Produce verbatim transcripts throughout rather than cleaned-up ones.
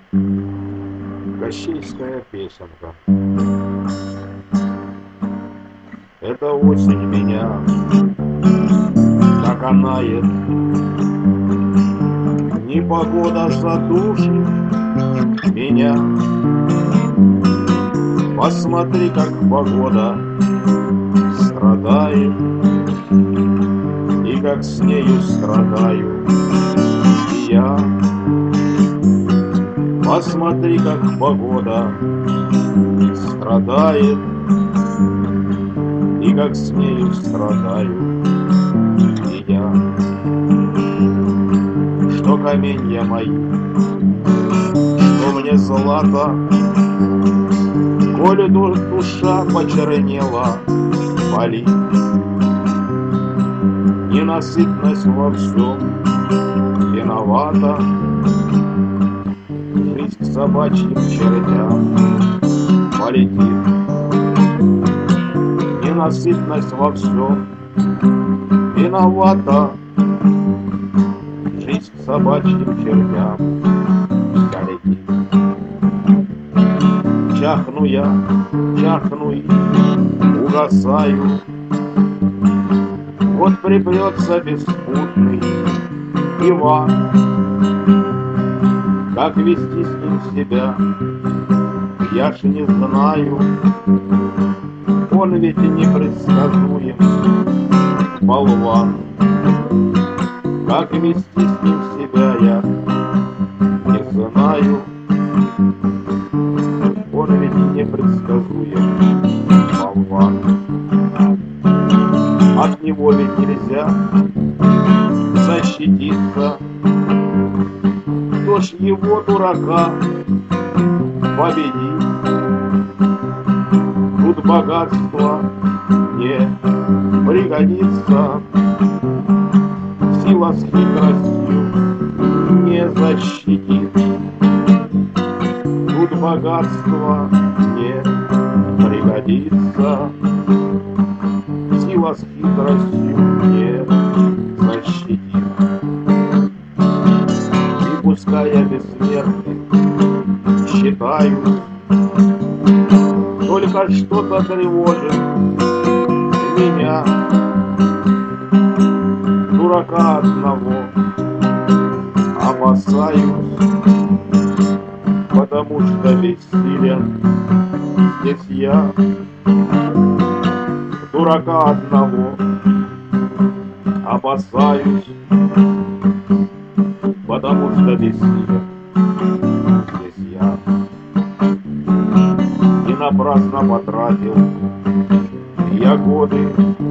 Кащейская песенка. Это осень меня так канает, непогода задушит меня. Посмотри, как погода страдает, и как с нею страдаю и я. Посмотри, как погода страдает, и как с нею страдаю и я. Что каменья мои, что мне злато, коли душа почернела, боли. Ненасытность во всем виновата, жизнь к собачьим чертям полетит. Ненасытность во всем виновата, жизнь к собачьим чертям полетит. Чахну я, чахну и угасаю, вот припрется беспутный Иван. Как вести с ним себя, я ж не знаю, он ведь и непредсказуем болван. Как вести с ним себя, я не знаю, он ведь и непредсказуем болван. От него ведь нельзя защититься, кто ж его, дурака, победит? Тут богатство не пригодится, сила с хитростью не защитит. Тут богатство не пригодится, сила с хитростью не защитит. И пускай я бессмертный считаюсь, только что-то тревожит меня, дурака одного опасаюсь, потому что бессилен здесь я. Дурака одного опасаюсь, потому что бессилен здесь я. И напрасно потратил я годы,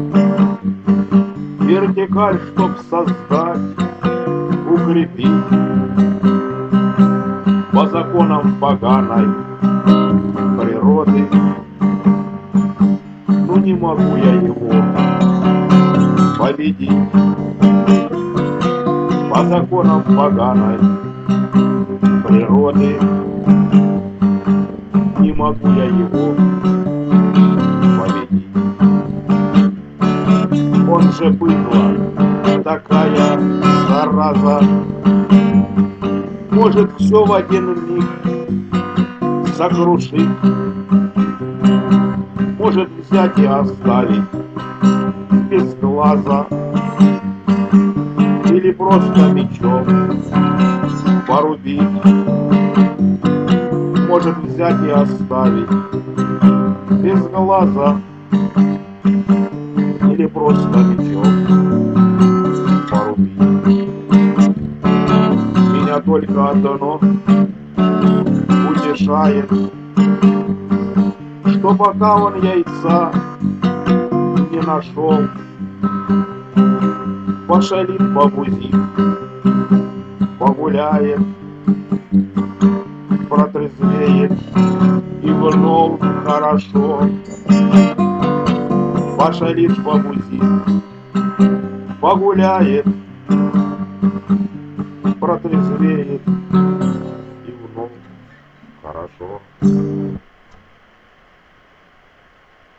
вертикаль, чтоб создать, укрепить по законам поганой природы. Ну не могу я его победить по законам поганой природы. Не могу я его победить. Он же быдло, такая зараза, может все в один миг сокрушить, может взять и оставить без глаза, или просто мечом порубить, может взять и оставить без глаза, или просто мечом порубить. Меня только одно утешает, что пока он яйца не нашел, пошалит, побузит, погуляет, протрезвеет и вновь хорошо. Пошалит, побузит, погуляет, протрезвеет и вновь хорошо.